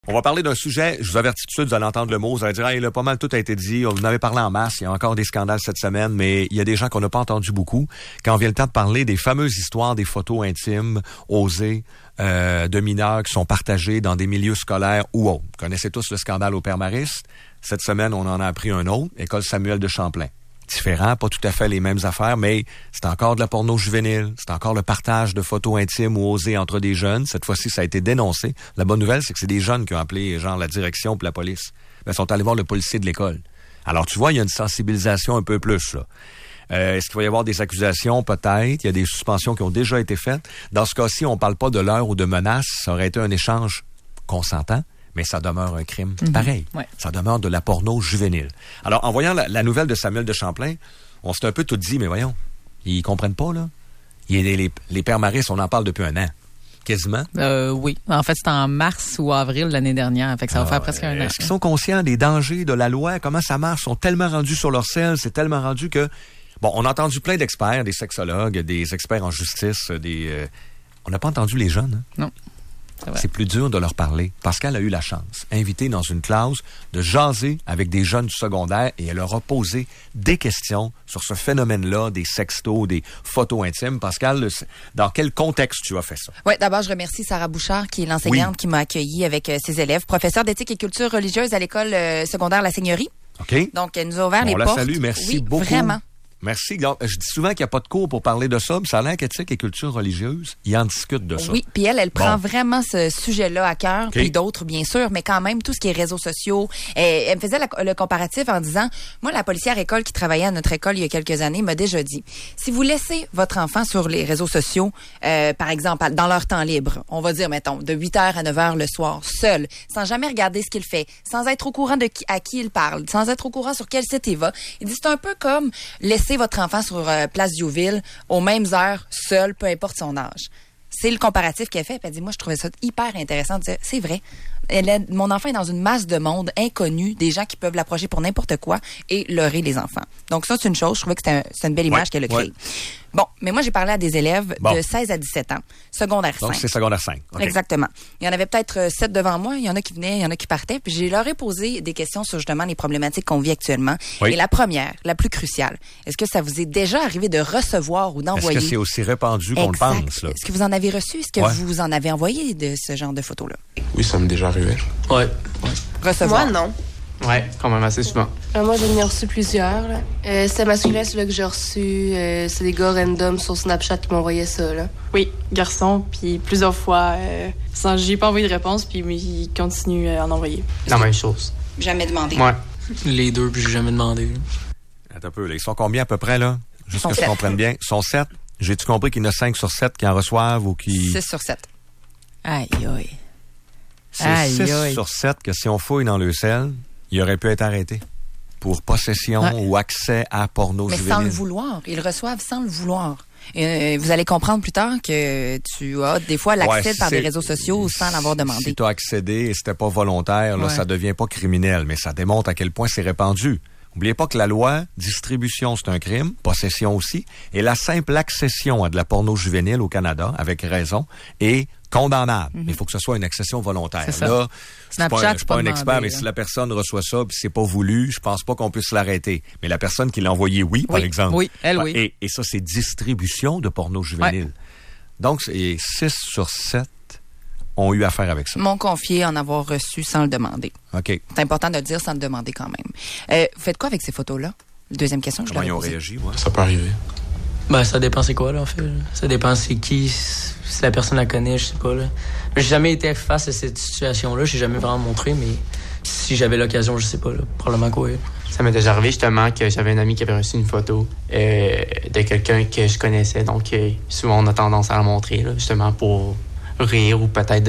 On va parler d'un sujet, je vous avertis tout de suite, vous allez entendre le mot, vous allez dire, hey, là, pas mal tout a été dit, on en avait parlé en masse, il y a encore des scandales cette semaine, mais il y a des gens qu'on n'a pas entendu beaucoup. Quand vient le temps de parler des fameuses histoires des photos intimes, osées, de mineurs qui sont partagées dans des milieux scolaires ou autres. Vous connaissez tous le scandale au Père Mariste. Cette semaine, on en a appris un autre, École Samuel de Champlain. Différent, pas tout à fait les mêmes affaires, mais c'est encore de la porno juvénile, c'est encore le partage de photos intimes ou osées entre des jeunes. Cette fois-ci, ça a été dénoncé. La bonne nouvelle, c'est que c'est des jeunes qui ont appelé genre la direction puis la police. Ils sont allés voir le policier de l'école. Alors, tu vois, il y a une sensibilisation un peu plus, là. Est-ce qu'il va y avoir des accusations? Peut-être. Il y a des suspensions qui ont déjà été faites. Dans ce cas-ci, on parle pas de leurre ou de menace. Ça aurait été un échange consentant. Mais ça demeure un crime. Pareil. Ouais. Ça demeure de la porno juvénile. Alors, en voyant la nouvelle de Samuel de Champlain, on s'est un peu tout dit, mais voyons, ils comprennent pas, là. Les Pères Maristes, on en parle depuis un an. Quasiment. Oui. En fait, c'était en mars ou avril l'année dernière. Fait que ça va faire presque un an. Est-ce qu'ils sont conscients des dangers de la loi? Comment ça marche? Ils sont tellement rendus sur leur selle, c'est tellement rendu que... Bon, on a entendu plein d'experts, des sexologues, des experts en justice, on n'a pas entendu les jeunes, hein? Non. C'est plus dur de leur parler. Pascal a eu la chance, invitée dans une classe, de jaser avec des jeunes du secondaire et elle leur a posé des questions sur ce phénomène-là, des sextos, des photos intimes. Pascal, dans quel contexte tu as fait ça? Oui, d'abord, je remercie Sarah Bouchard, qui est l'enseignante qui m'a accueillie avec ses élèves, professeure d'éthique et culture religieuse à l'école secondaire La Seigneurie. OK. Donc, elle nous a ouvert les portes. On la salue, merci beaucoup. Vraiment. Merci. Je dis souvent qu'il n'y a pas de cours pour parler de ça, mais ça a l'air qu'éthique et culture religieuse, ils en discutent de ça. Oui, puis elle prend vraiment ce sujet-là à cœur, puis d'autres, bien sûr, mais quand même, tout ce qui est réseaux sociaux. Elle me faisait le comparatif en disant, moi, la policière école qui travaillait à notre école il y a quelques années m'a déjà dit, si vous laissez votre enfant sur les réseaux sociaux, par exemple, dans leur temps libre, on va dire, mettons, de 8h à 9h le soir, seul, sans jamais regarder ce qu'il fait, sans être au courant à qui il parle, sans être au courant sur quel site il va, il dit, c'est un peu comme laisser votre enfant sur Place Diouville aux mêmes heures, seul, peu importe son âge. C'est le comparatif qu'elle fait. Elle dit, moi, je trouvais ça hyper intéressant de dire, c'est vrai. Mon enfant est dans une masse de monde inconnu, des gens qui peuvent l'approcher pour n'importe quoi et leurrer les enfants. Donc ça, c'est une chose. Je trouvais que c'est une belle image qu'elle a créée. Bon, mais moi, j'ai parlé à des élèves de 16 à 17 ans, secondaire 5. Donc, c'est secondaire 5. Okay. Exactement. Il y en avait peut-être 7 devant moi. Il y en a qui venaient, il y en a qui partaient. Puis je leur ai posé des questions sur justement les problématiques qu'on vit actuellement. Oui. Et la première, la plus cruciale, est-ce que ça vous est déjà arrivé de recevoir ou d'envoyer... Est-ce que c'est aussi répandu qu'on le pense, là? Est-ce que vous en avez reçu? Est-ce que vous en avez envoyé de ce genre de photos-là? Oui, ça m'est déjà arrivé. Ouais. Recevoir? Moi, non. Ouais, quand même assez souvent. Moi, j'en ai reçu plusieurs. C'était masculin, celui-là que j'ai reçu. C'est des gars random sur Snapchat qui m'envoyaient ça. Là. Oui, garçon, puis plusieurs fois, j'ai pas envoyé de réponse, puis il continue à en envoyer. La même chose. Jamais demandé. Ouais. Les deux, puis j'ai jamais demandé. Attends un peu, là. Ils sont combien à peu près, là? Juste que je comprenne bien. Ils sont 7. J'ai-tu compris qu'il y en a 5 sur 7 qui en reçoivent ou qui... 6 sur 7. Aïe, aïe. C'est 6 sur 7 que si on fouille dans le sel, il aurait pu être arrêté pour possession ou accès à porno juvénile. Mais sans le vouloir. Ils le reçoivent sans le vouloir. Vous allez comprendre plus tard que tu as des fois l'accès par des réseaux sociaux sans l'avoir demandé. Si tu as accédé et c'était pas volontaire, là, ça devient pas criminel, mais ça démontre à quel point c'est répandu. N'oubliez pas que la loi, distribution, c'est un crime, possession aussi, et la simple accession à de la porno juvénile au Canada, avec raison, est condamnable. Il faut que ce soit une accession volontaire. C'est ça. Là, je suis pas un expert, mais là. si la personne reçoit ça puis c'est pas voulu, je pense pas qu'on puisse l'arrêter. Mais la personne qui l'a envoyé, par exemple. Oui, elle, oui. Et ça, c'est distribution de porno juvénile. Ouais. Donc, 6 sur 7 ont eu affaire avec ça. M'ont confié en avoir reçu sans le demander. OK. C'est important de le dire sans le demander quand même. Vous faites quoi avec ces photos-là? Deuxième question que je leur ai posée. Comment ils ont réagi, ouais. Ça peut arriver. Ben, ça dépend c'est quoi, là, en fait. Ça dépend c'est qui, si la personne la connaît, je sais pas, là. J'ai jamais été face à cette situation-là. J'ai jamais vraiment montré, mais si j'avais l'occasion, je sais pas, là. Probablement quoi. Ça m'est déjà arrivé, justement, que j'avais un ami qui avait reçu une photo de quelqu'un que je connaissais. Donc, souvent, on a tendance à la montrer, là, justement, pour rire ou peut-être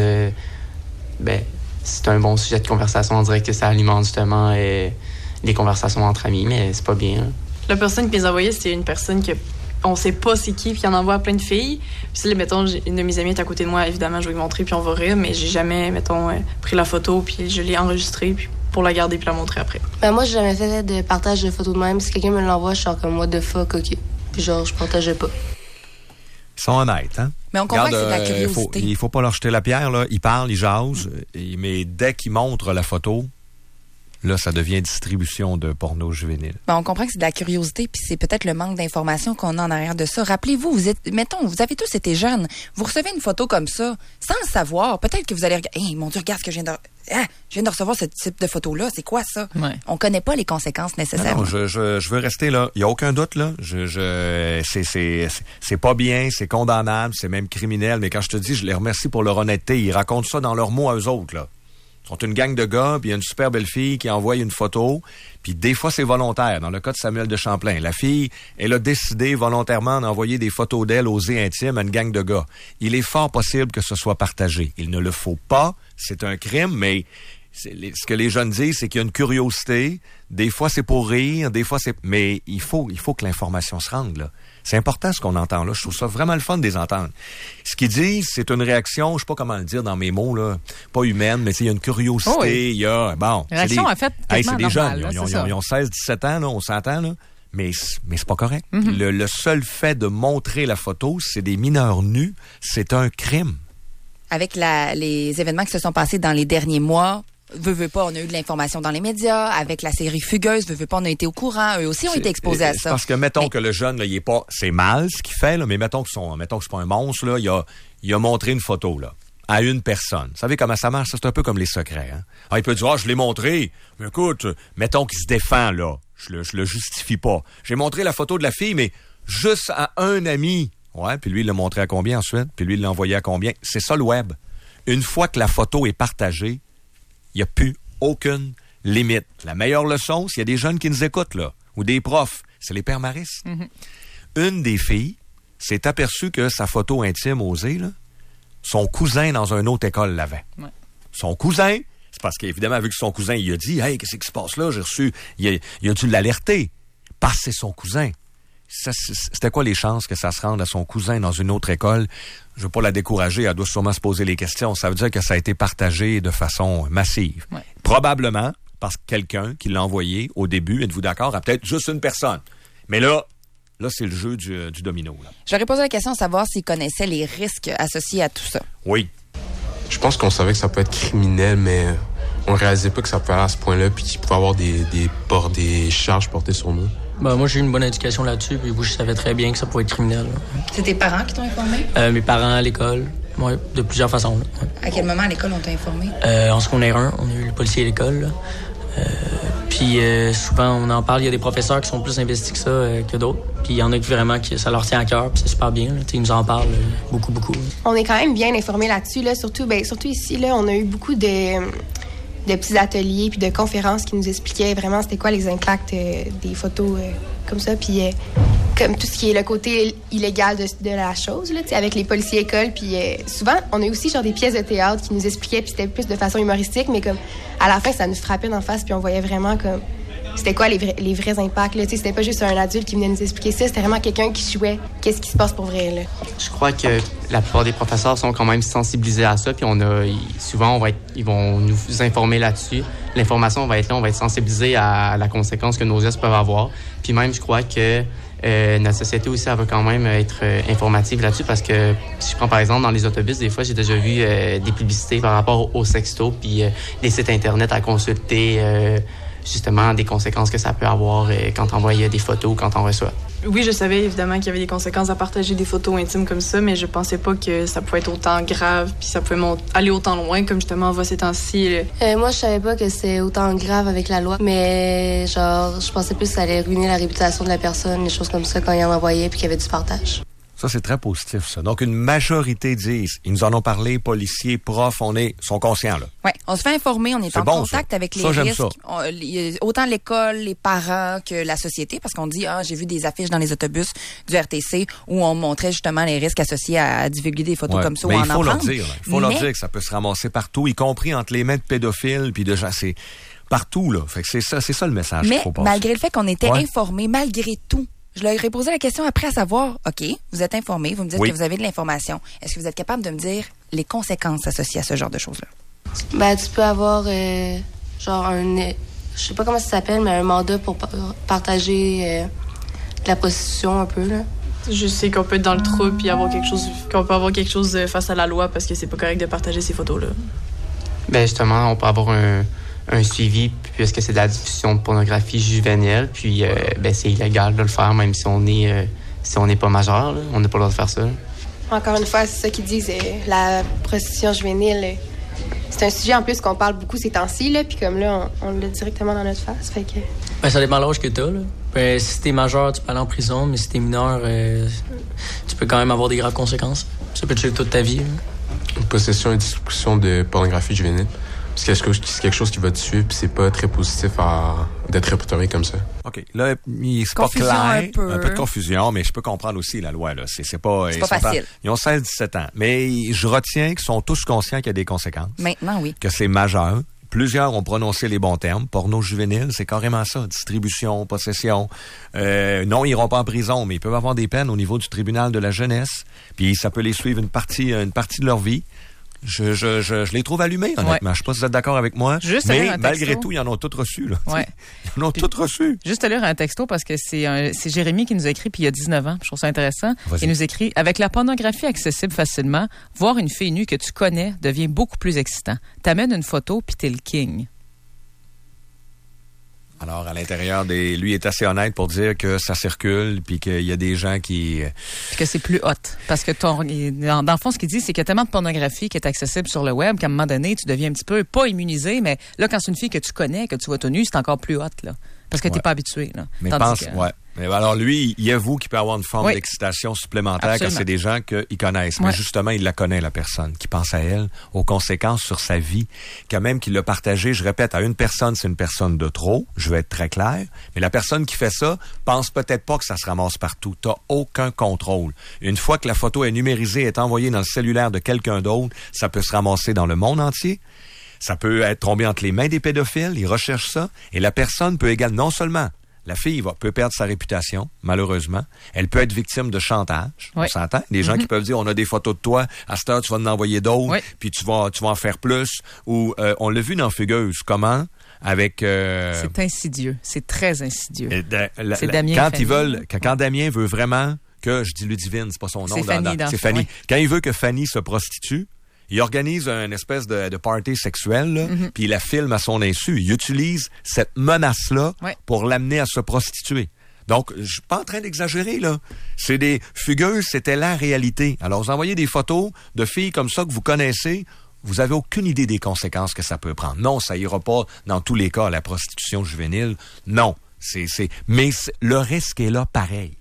c'est un bon sujet de conversation. On dirait que ça alimente, justement, les conversations entre amis, mais c'est pas bien, là. La personne qui les envoyait, c'était une personne que on sait pas c'est qui, puis il en envoie à plein de filles. Puis là, mettons, une de mes amies est à côté de moi, évidemment, je vais lui montrer, puis on va rire, mais j'ai jamais, mettons, pris la photo, puis je l'ai enregistrée, puis pour la garder, puis la montrer après. Ben moi, j'ai jamais fait de partage de photos de même. Si quelqu'un me l'envoie, je suis comme, what the fuck, OK. Puis genre, je partageais pas. Ils sont honnêtes, hein? Mais on comprend que c'est de la curiosité. Il faut pas leur jeter la pierre, là. Ils parlent, ils jasent, mais dès qu'ils montrent la photo, là, ça devient distribution de porno juvénile. Ben, on comprend que c'est de la curiosité, puis c'est peut-être le manque d'information qu'on a en arrière de ça. Rappelez-vous, vous avez tous été jeunes. Vous recevez une photo comme ça, sans le savoir. Peut-être que vous allez regarder, hey, mon Dieu, regarde ce que je viens de recevoir ce type de photo-là. C'est quoi ça? Ouais. On connaît pas les conséquences nécessaires. Non, je veux rester là. Il y a aucun doute, là. C'est pas bien, c'est condamnable, c'est même criminel. Mais quand je te dis, je les remercie pour leur honnêteté. Ils racontent ça dans leurs mots à eux autres, là. Ils sont une gang de gars, puis il y a une super belle fille qui envoie une photo, puis des fois c'est volontaire. Dans le cas de Samuel de Champlain, la fille, elle a décidé volontairement d'envoyer des photos d'elle osées intimes à une gang de gars. Il est fort possible que ce soit partagé. Il ne le faut pas, c'est un crime, mais ce que les jeunes disent, c'est qu'il y a une curiosité. Des fois c'est pour rire, des fois c'est... Mais il faut que l'information se rende, là. C'est important ce qu'on entend là. Je trouve ça vraiment le fun de les entendre. Ce qu'ils disent, c'est une réaction, je sais pas comment le dire dans mes mots, là, pas humaine, mais il y a une curiosité, oui. Il y a... Bon, réaction en fait c'est des jeunes, là, ils ont 16-17 ans, là, on s'entend, là. Mais c'est pas correct. Mm-hmm. Le seul fait de montrer la photo, c'est des mineurs nus, c'est un crime. Avec les événements qui se sont passés dans les derniers mois, veut pas, on a eu de l'information dans les médias. Avec la série Fugueuse, veut pas, on a été au courant. Eux aussi ont été exposés à ça. Parce que, mettons que le jeune, là, il est pas... C'est mal ce qu'il fait, là, mais mettons que c'est pas un monstre, là, il a montré une photo, là, à une personne. Vous savez comment ça marche? Ça, c'est un peu comme les secrets, hein? Ah, il peut dire, je l'ai montré. Mais écoute, mettons qu'il se défend, là. Je le justifie pas. J'ai montré la photo de la fille, mais juste à un ami. Ouais, puis lui, il l'a montré à combien ensuite? Puis lui, il l'a envoyé à combien? C'est ça, le web. Une fois que la photo est partagée, il n'y a plus aucune limite. La meilleure leçon, s'il y a des jeunes qui nous écoutent, là, ou des profs, c'est les pères maristes. Mm-hmm. Une des filles s'est aperçue que sa photo intime osée, là, son cousin dans une autre école l'avait. Ouais. Son cousin, c'est parce qu'évidemment, vu que son cousin, il a dit, hey, qu'est-ce qui se passe là? J'ai reçu, il a dû l'alerter. Parce que c'est son cousin. C'était quoi les chances que ça se rende à son cousin dans une autre école? Je veux pas la décourager, elle doit sûrement se poser les questions. Ça veut dire que ça a été partagé de façon massive. Ouais. Probablement parce que quelqu'un qui l'a envoyé au début, êtes-vous d'accord, a peut-être juste une personne. Mais là, c'est le jeu du domino. Là. J'aurais posé la question de savoir s'ils connaissaient les risques associés à tout ça. Oui. Je pense qu'on savait que ça peut être criminel, mais on réalisait pas que ça pouvait aller à ce point-là puis qu'il pouvait avoir des charges portées sur nous. Ben, moi, j'ai eu une bonne éducation là-dessus, puis je savais très bien que ça pouvait être criminel. C'est tes parents qui t'ont informé? Mes parents à l'école, oui, de plusieurs façons. Là. À quel moment à l'école on t'a informé? En secondaire 1, on a eu le policier à l'école. Puis souvent, on en parle, il y a des professeurs qui sont plus investis que ça que d'autres. Puis il y en a qui vraiment, ça leur tient à cœur, puis c'est super bien. Là. Ils nous en parlent beaucoup. On est quand même bien informés là-dessus, là. Surtout ici, là, on a eu beaucoup de petits ateliers puis de conférences qui nous expliquaient vraiment c'était quoi les impacts des photos comme ça. Puis comme tout ce qui est le côté illégal de la chose, là, avec les policiers écoles. Puis souvent, on a aussi genre des pièces de théâtre qui nous expliquaient, puis c'était plus de façon humoristique, mais comme à la fin, ça nous frappait d'en face, puis on voyait vraiment comme c'était quoi les vrais impacts. Là. C'était pas juste un adulte qui venait nous expliquer ça, c'était vraiment quelqu'un qui jouait qu'est-ce qui se passe pour vrai. Là. Je crois que la plupart des professeurs sont quand même sensibilisés à ça, puis souvent, ils vont nous informer là-dessus. L'information va être là, on va être sensibilisés à la conséquence que nos gestes peuvent avoir. Puis même, je crois que notre société aussi, elle va quand même être informative là-dessus, parce que si je prends par exemple dans les autobus, des fois, j'ai déjà vu des publicités par rapport au sexto, puis des sites Internet à consulter, justement, des conséquences que ça peut avoir quand on envoie des photos, quand on reçoit. Oui, je savais évidemment qu'il y avait des conséquences à partager des photos intimes comme ça, mais je pensais pas que ça pouvait être autant grave, puis ça pouvait aller autant loin, comme justement on voit ces temps-ci. Moi, je savais pas que c'est autant grave avec la loi, mais genre, je pensais plus que ça allait ruiner la réputation de la personne, des choses comme ça, quand il en envoyait, puis qu'il y avait du partage. Ça, c'est très positif, ça. Donc, une majorité disent, ils nous en ont parlé, policiers, profs, sont conscients, là. Oui, on se fait informer, on est en contact avec les risques. Autant l'école, les parents que la société, parce qu'on dit, j'ai vu des affiches dans les autobus du RTC où on montrait justement les risques associés à divulguer des photos comme ça ou en il faut leur dire que ça peut se ramasser partout, y compris entre les mains de pédophiles, puis de gens, c'est partout, là. Fait que c'est ça le message qu'il faut passer. Mais malgré le fait qu'on était informés, malgré tout, je leur ai posé la question après à savoir, OK, vous êtes informé, vous me dites que vous avez de l'information. Est-ce que vous êtes capable de me dire les conséquences associées à ce genre de choses-là? Ben, tu peux avoir, genre, je sais pas comment ça s'appelle, mais un mandat pour partager de la prostitution un peu, là. Je sais qu'on peut être dans le trou puis qu'on peut avoir quelque chose face à la loi parce que c'est pas correct de partager ces photos-là. Ben justement, on peut avoir un suivi puisque c'est de la diffusion de pornographie juvénile, puis c'est illégal de le faire même si on n'est pas majeur, là. On n'a pas le droit de faire ça. Encore une fois, c'est ça qu'ils disent, la prostitution juvénile. C'est un sujet en plus qu'on parle beaucoup ces temps-ci, là, puis comme là, on l'a directement dans notre face, fait que... Ben, ça dépend de l'âge que t'as, là. Ben, si t'es majeur, tu peux aller en prison, mais si t'es mineur, tu peux quand même avoir des graves conséquences. Ça peut te tuer toute ta vie, là. Une possession et distribution de pornographie juvénile. C'est quelque chose qui va te tuer, puis c'est pas très positif d'être répertorié comme ça. OK. Là, c'est pas clair. Un peu de confusion, mais je peux comprendre aussi la loi, là. C'est pas facile. Ils ont 16-17 ans. Mais je retiens qu'ils sont tous conscients qu'il y a des conséquences. Maintenant, oui. Que c'est majeur. Plusieurs ont prononcé les bons termes. Porno juvénile, c'est carrément ça. Distribution, possession. Non, ils iront pas en prison, mais ils peuvent avoir des peines au niveau du tribunal de la jeunesse. Puis ça peut les suivre une partie de leur vie. Je les trouve allumés, honnêtement. Ouais. Je sais pas si vous êtes d'accord avec moi. Juste mais malgré tout, ils en ont tous reçu, là. Ouais. Ils en ont tous reçu. Juste à lire un texto parce que c'est Jérémy qui nous a écrit, puis il y a 19 ans. Je trouve ça intéressant. Vas-y. Il nous écrit: avec la pornographie accessible facilement, voir une fille nue que tu connais devient beaucoup plus excitant. T'amènes une photo, puis t'es le king. Alors, à l'intérieur lui est assez honnête pour dire que ça circule, puis qu'il y a des gens qui... Puis que c'est plus hot. Parce que dans le fond, ce qu'il dit, c'est qu'il y a tellement de pornographie qui est accessible sur le web qu'à un moment donné, tu deviens un petit peu, pas immunisé, mais là, quand c'est une fille que tu connais, que tu vois tout nu, c'est encore plus hot, là. Parce que t'es pas habitué, là. Mais Mais alors lui, il avoue qu'il peut avoir une forme d'excitation supplémentaire. Absolument. Quand c'est des gens qu'ils connaissent. Mais justement, il la connaît, la personne, qui pense à elle, aux conséquences sur sa vie. Quand même qu'il l'a partagé, je répète, à une personne, c'est une personne de trop. Je vais être très clair. Mais la personne qui fait ça pense peut-être pas que ça se ramasse partout. T'as aucun contrôle. Une fois que la photo est numérisée, est envoyée dans le cellulaire de quelqu'un d'autre, ça peut se ramasser dans le monde entier. Ça peut être tombé entre les mains des pédophiles. Ils recherchent ça. Et la personne peut également, non seulement la fille peut perdre sa réputation, malheureusement. Elle peut être victime de chantage. Oui. On s'entend? Des gens qui peuvent dire, on a des photos de toi, à cette heure, tu vas en envoyer d'autres, puis tu vas en faire plus. Ou on l'a vu dans Fugueuse. Comment? Avec... C'est insidieux. C'est très insidieux. C'est Damien quand Damien veut vraiment que, je dis Ludivine, c'est pas son nom. C'est Fanny. Oui. Quand il veut que Fanny se prostitue, il organise une espèce de party sexuel, puis il la filme à son insu. Il utilise cette menace-là pour l'amener à se prostituer. Donc, je suis pas en train d'exagérer, là. C'est des Fugueuses, c'était la réalité. Alors, vous envoyez des photos de filles comme ça que vous connaissez, vous avez aucune idée des conséquences que ça peut prendre. Non, ça ira pas dans tous les cas, la prostitution juvénile. Non. Mais le risque est là pareil.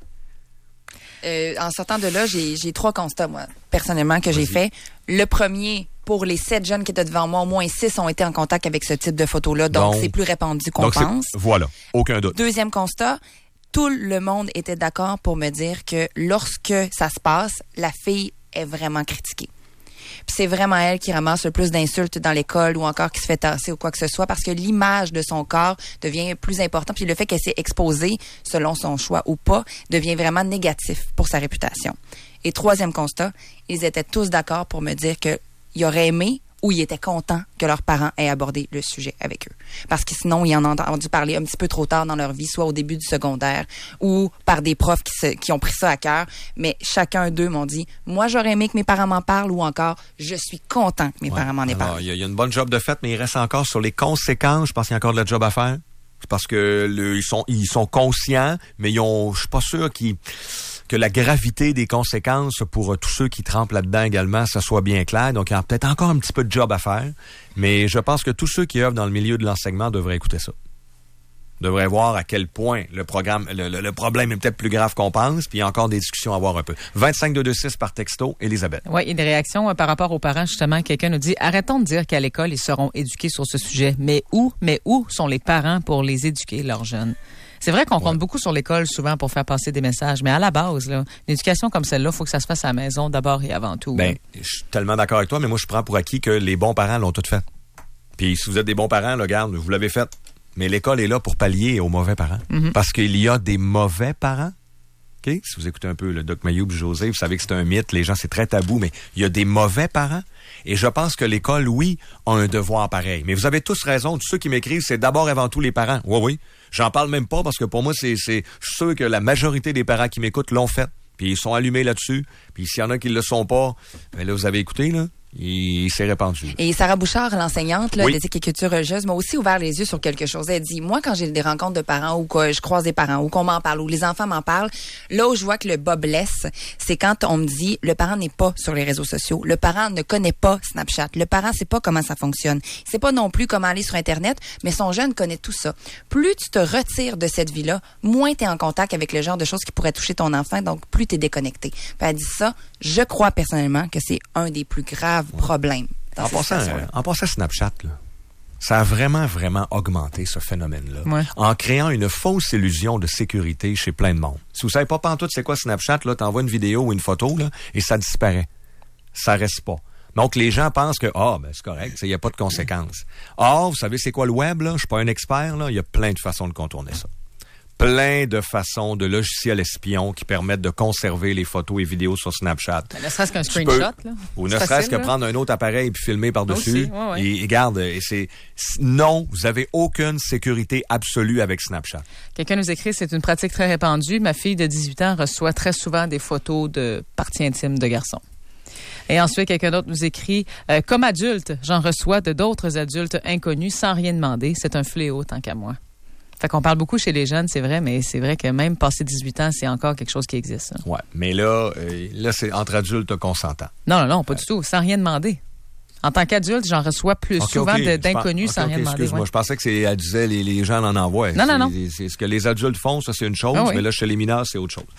En sortant de là, j'ai 3 constats, moi, personnellement, que j'ai fait. Le premier, pour les 7 jeunes qui étaient devant moi, au moins 6 ont été en contact avec ce type de photo-là. Donc c'est plus répandu qu'on pense. Voilà, aucun doute. Deuxième constat, tout le monde était d'accord pour me dire que lorsque ça se passe, la fille est vraiment critiquée. Puis c'est vraiment elle qui ramasse le plus d'insultes dans l'école ou encore qui se fait tasser ou quoi que ce soit parce que l'image de son corps devient plus importante. Puis le fait qu'elle s'est exposée, selon son choix ou pas, devient vraiment négatif pour sa réputation. Et troisième constat, ils étaient tous d'accord pour me dire qu'ils auraient aimé ou ils étaient contents que leurs parents aient abordé le sujet avec eux. Parce que sinon, ils en ont entendu parler un petit peu trop tard dans leur vie, soit au début du secondaire ou par des profs qui ont pris ça à cœur. Mais chacun d'eux m'ont dit, moi, j'aurais aimé que mes parents m'en parlent ou encore, je suis content que mes parents m'en aient parlé. Il y a une bonne job de fait, mais il reste encore sur les conséquences. Je pense qu'il y a encore de la job à faire. C'est parce que ils sont conscients, mais je suis pas sûr que la gravité des conséquences pour tous ceux qui trempent là-dedans également, ça soit bien clair. Donc, il y a peut-être encore un petit peu de job à faire. Mais je pense que tous ceux qui œuvrent dans le milieu de l'enseignement devraient écouter ça. Devraient voir à quel point le problème est peut-être plus grave qu'on pense. Puis il y a encore des discussions à avoir un peu. 25-226 par texto, Elisabeth. Oui, et des réactions par rapport aux parents, justement. Quelqu'un nous dit, arrêtons de dire qu'à l'école, ils seront éduqués sur ce sujet. Mais où sont les parents pour les éduquer, leurs jeunes? C'est vrai qu'on compte beaucoup sur l'école souvent pour faire passer des messages, mais à la base, là, une éducation comme celle-là, il faut que ça se fasse à la maison d'abord et avant tout. Ben, je suis tellement d'accord avec toi, mais moi, je prends pour acquis que les bons parents l'ont tout fait. Puis si vous êtes des bons parents, là, regarde, vous l'avez fait. Mais l'école est là pour pallier aux mauvais parents. Parce qu'il y a des mauvais parents. OK? Si vous écoutez un peu le Doc Mayou et José, vous savez que c'est un mythe, les gens, c'est très tabou, mais il y a des mauvais parents. Et je pense que l'école, oui, a un devoir pareil. Mais vous avez tous raison, tous ceux qui m'écrivent, c'est d'abord avant tout les parents. Oui. J'en parle même pas parce que pour moi, je suis sûr que la majorité des parents qui m'écoutent l'ont fait. puis ils sont allumés là-dessus. Puis s'il y en a qui ne le sont pas, ben là, vous avez écouté, là. Il s'est répandu. Et Sarah Bouchard, l'enseignante Oui. d'éthique et culture religieuse, m'a aussi ouvert les yeux sur quelque chose. Elle dit, moi, quand j'ai des rencontres de parents ou que je croise des parents ou qu'on m'en parle ou les enfants m'en parlent, là où je vois que le bas blesse, c'est quand on me dit, le parent n'est pas sur les réseaux sociaux. Le parent ne connaît pas Snapchat. Le parent sait pas comment ça fonctionne. Il sait pas non plus comment aller sur Internet, mais son jeune connaît tout ça. Plus tu te retires de cette vie-là, moins tu es en contact avec le genre de choses qui pourraient toucher ton enfant, donc plus tu es déconnecté. Puis elle dit ça, je crois personnellement que c'est un des plus graves problèmes. En passant Snapchat, là, ça a vraiment, vraiment augmenté ce phénomène-là. Ouais. En créant une fausse illusion de sécurité chez plein de monde. Si vous savez pas pantoute c'est quoi Snapchat, là, t'envoies une vidéo ou une photo, là, et ça disparaît. Ça reste pas. Donc, les gens pensent que, c'est correct, il n'y a pas de conséquences. Or, vous savez c'est quoi le web, là? Je suis pas un expert, là. Il y a plein de façons de contourner ça. Plein de façons de logiciels espions qui permettent de conserver les photos et vidéos sur Snapchat. Ne serait-ce qu'un screenshot, là. Ou ne serait-ce que prendre un autre appareil et puis filmer par-dessus. Aussi, ouais. Et regarde, non, vous avez aucune sécurité absolue avec Snapchat. Quelqu'un nous écrit, c'est une pratique très répandue. Ma fille de 18 ans reçoit très souvent des photos de parties intimes de garçons. Et ensuite, quelqu'un d'autre nous écrit, comme adulte, j'en reçois de d'autres adultes inconnus sans rien demander. C'est un fléau tant qu'à moi. Fait qu'on parle beaucoup chez les jeunes, c'est vrai, mais c'est vrai que même passé 18 ans, c'est encore quelque chose qui existe. Hein. Ouais, mais là c'est entre adultes consentants. Non, pas du tout, sans rien demander. En tant qu'adulte, j'en reçois plus souvent d'inconnus sans rien demander. Excuse-moi, je pensais que elle disait les gens en envoient. Non. C'est ce que les adultes font, ça c'est une chose, mais là chez les mineurs, c'est autre chose.